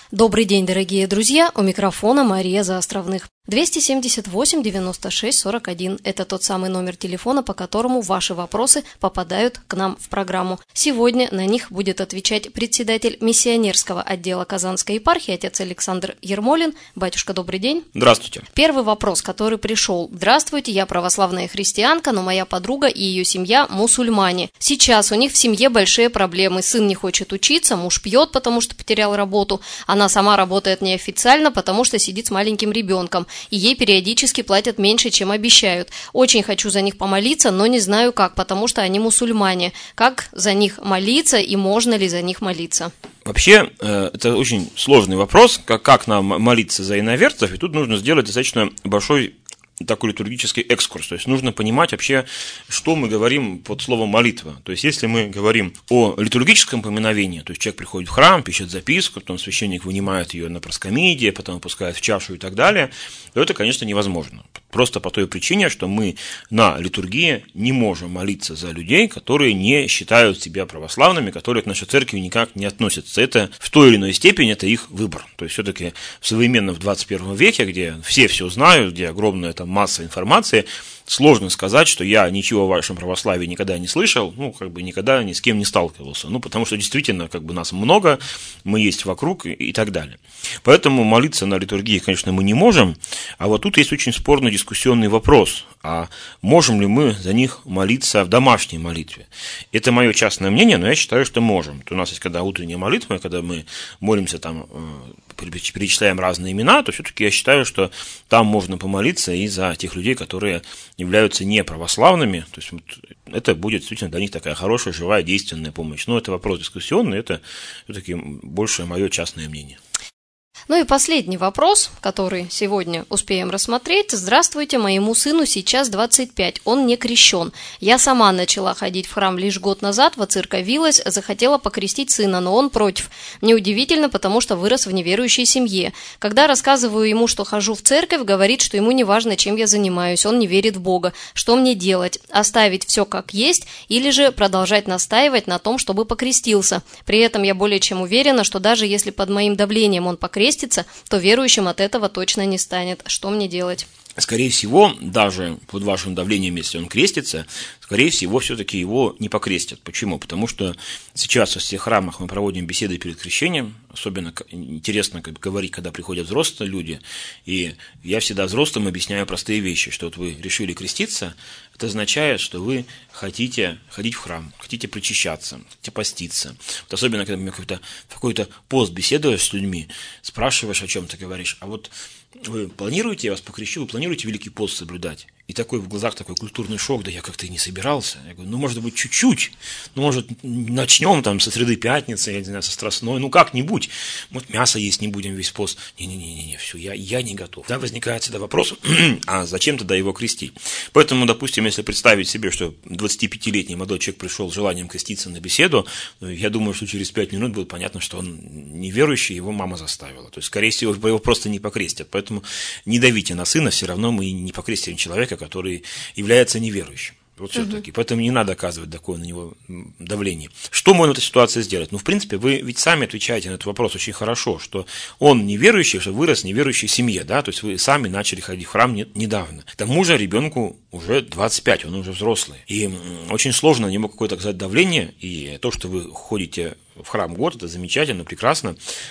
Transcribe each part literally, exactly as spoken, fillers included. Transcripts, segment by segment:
Добрый день, дорогие друзья, у микрофона Мария Заостровных. двести семьдесят восемь девяносто шесть сорок один – это тот самый номер телефона, по которому ваши вопросы попадают к нам в программу. Сегодня на них будет отвечать председатель миссионерского отдела Казанской епархии, отец Александр Ермолин. Батюшка, добрый день. Здравствуйте. Первый вопрос, который пришел. Здравствуйте, я православная христианка, но моя подруга и ее семья мусульмане. Сейчас у них в семье большие проблемы. Сын не хочет учиться, муж пьет, потому что потерял работу. Она сама работает неофициально, потому что сидит с маленьким ребенком. И ей периодически платят меньше, чем обещают. Очень хочу за них помолиться, но не знаю как, потому что они мусульмане. Как за них молиться и можно ли за них молиться? Вообще, это очень сложный вопрос, как, как нам молиться за иноверцев, и тут нужно сделать достаточно большой такой литургический экскурс. То есть нужно понимать вообще, что мы говорим под словом молитва. То есть если мы говорим о литургическом поминовении, то есть человек приходит в храм, пишет записку, потом священник вынимает ее на проскомидии, потом опускает в чашу и так далее, то это, конечно, невозможно. Просто по той причине, что мы на литургии не можем молиться за людей, которые не считают себя православными, которые к нашей церкви никак не относятся. Это в той или иной степени это их выбор. То есть все-таки в современном в двадцать первом веке, где все все знают, где огромная там масса информации, сложно сказать, что я ничего о вашем православии никогда не слышал, ну, как бы никогда ни с кем не сталкивался. Ну, потому что действительно, как бы нас много, мы есть вокруг и, и так далее. Поэтому молиться на литургии, конечно, мы не можем, а вот тут есть очень спорный дискуссионный вопрос, а можем ли мы за них молиться в домашней молитве? Это мое частное мнение, но я считаю, что можем. У нас есть когда утренняя молитва, когда мы молимся там, перечисляем разные имена, то все-таки я считаю, что там можно помолиться и за тех людей, которые являются неправославными, то есть вот это будет действительно для них такая хорошая, живая, действенная помощь. Но это вопрос дискуссионный, это все-таки больше мое частное мнение. Ну и последний вопрос, который сегодня успеем рассмотреть. Здравствуйте, моему сыну сейчас двадцать пять, он не крещен. Я сама начала ходить в храм лишь год назад, воцерковилась, захотела покрестить сына, но он против. Неудивительно, потому что вырос в неверующей семье. Когда рассказываю ему, что хожу в церковь, говорит, что ему не важно, чем я занимаюсь, он не верит в Бога. Что мне делать? Оставить все как есть или же продолжать настаивать на том, чтобы покрестился? При этом я более чем уверена, что даже если под моим давлением он покрестится, то верующим от этого точно не станет. Что мне делать? Скорее всего, даже под вашим давлением, если он крестится, скорее всего, все-таки его не покрестят. Почему? Потому что сейчас во всех храмах мы проводим беседы перед крещением. Особенно интересно как говорить, когда приходят взрослые люди. И я всегда взрослым объясняю простые вещи, что вот вы решили креститься, это означает, что вы хотите ходить в храм, хотите причащаться, хотите поститься. Вот особенно, когда мы какой-то, какой-то пост беседуешь с людьми, спрашиваешь о чем-то, говоришь, а вот вы планируете, я вас покрещу, вы планируете Великий пост соблюдать? И такой в глазах такой культурный шок, да я как-то и не собирался. Я говорю, ну, может быть, чуть-чуть, ну, может, начнем там со среды пятницы, я не знаю, со страстной, ну, как-нибудь, вот мясо есть не будем весь пост. Не-не-не, все, я, я не готов. Да, возникает всегда вопрос, а зачем тогда его крестить? Поэтому, допустим, если представить себе, что двадцатипятилетний молодой человек пришел с желанием креститься на беседу, я думаю, что через пять минут будет понятно, что он неверующий, его мама заставила. То есть, скорее всего, его просто не покрестят. Поэтому не давите на сына, все равно мы не покрестим человека, который является неверующим. Вот все-таки. Uh-huh. Поэтому не надо оказывать такое на него давление. Что можно в этой ситуации сделать? Ну, в принципе, вы ведь сами отвечаете на этот вопрос очень хорошо, что он неверующий, что вырос в неверующей семье, да, то есть вы сами начали ходить в храм недавно. К тому же ребенку уже двадцать пять, он уже взрослый. И очень сложно на него какое-то оказать давление, и то, что вы ходите в храм год, это замечательно, прекрасно,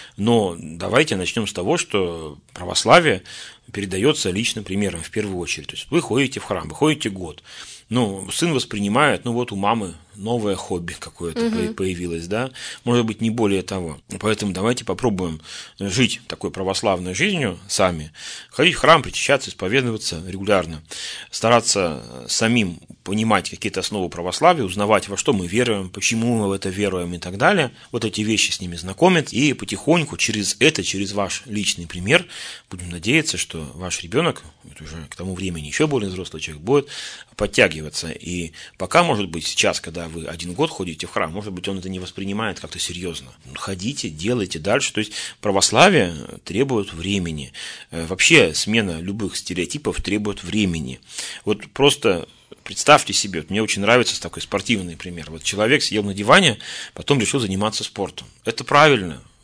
но давайте начнем с того, что православие передается личным примером в первую очередь. То есть вы ходите в храм, вы ходите год, ну, сын воспринимает, ну вот у мамы новое хобби какое-то uh-huh. появилось, да, может быть, не более того. Поэтому давайте попробуем жить такой православной жизнью сами, ходить в храм, причащаться, исповедоваться регулярно, стараться самим понимать какие-то основы православия, узнавать, во что мы веруем, почему мы в это веруем и так далее, вот эти вещи с ними знакомить, и потихоньку через это, через ваш личный пример, будем надеяться, что ваш ребенок, вот уже к тому времени еще более взрослый человек, будет подтягиваться. И пока, может быть, сейчас, когда вы один год ходите в храм, может быть, он это не воспринимает как-то серьезно. Ходите, делайте дальше. То есть православие требует времени. Вообще смена любых стереотипов требует времени. Вот просто представьте себе, вот мне очень нравится такой спортивный пример. Вот человек сидел на диване, потом решил заниматься спортом. Это правильно.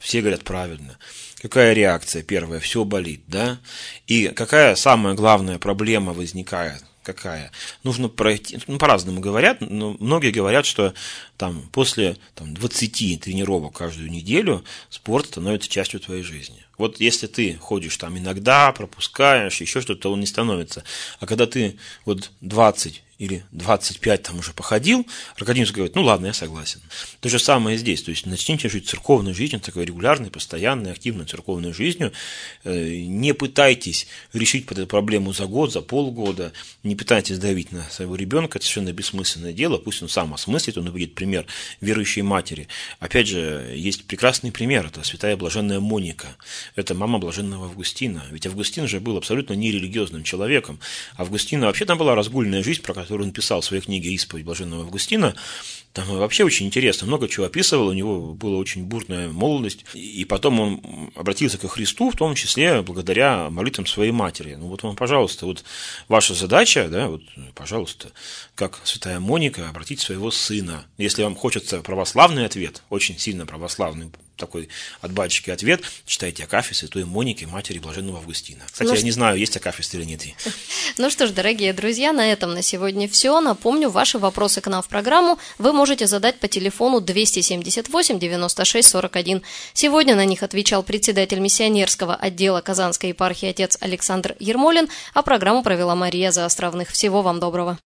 Все говорят правильно. Какая реакция первая? Все болит, да? И какая самая главная проблема возникает? Какая? Нужно пройти, ну, по-разному говорят, но многие говорят, что там, после там, двадцати тренировок каждую неделю спорт становится частью твоей жизни. Вот если ты ходишь там иногда, пропускаешь, еще что-то, то он не становится. А когда ты вот двадцать или двадцать пять там уже походил, организм говорит, ну ладно, я согласен. То же самое здесь, то есть начните жить церковной жизнью, такой регулярной, постоянной, активной церковной жизнью. Не пытайтесь решить эту проблему за год, за полгода, не пытайтесь давить на своего ребенка, это совершенно бессмысленное дело, пусть он сам осмыслит, он будет пример верующей матери. Опять же, есть прекрасный пример, это святая блаженная Моника, это мама блаженного Августина, ведь Августин же был абсолютно нерелигиозным человеком, Августина вообще там была разгульная жизнь, про которую он писал в своей книге «Исповедь блаженного Августина». Там вообще очень интересно, много чего описывал, у него была очень бурная молодость, и потом он обратился ко Христу, в том числе благодаря молитвам своей матери. Ну вот вам, пожалуйста, вот ваша задача, да, вот, пожалуйста, как святая Моника, обратить своего сына. Если вам хочется православный ответ, очень сильно православный, такой от батюшки ответ, читайте Акафист святой Моники, матери блаженного Августина. Кстати, ну, я не знаю, есть Акафист или нет. Ну что ж, дорогие друзья, на этом на сегодня все. Напомню, ваши вопросы к нам в программу вы можете задать по телефону двести семьдесят восемь девяносто шесть сорок один. Сегодня на них отвечал председатель миссионерского отдела Казанской епархии отец Александр Ермолин, а программу провела Мария Заостровных. Всего вам доброго.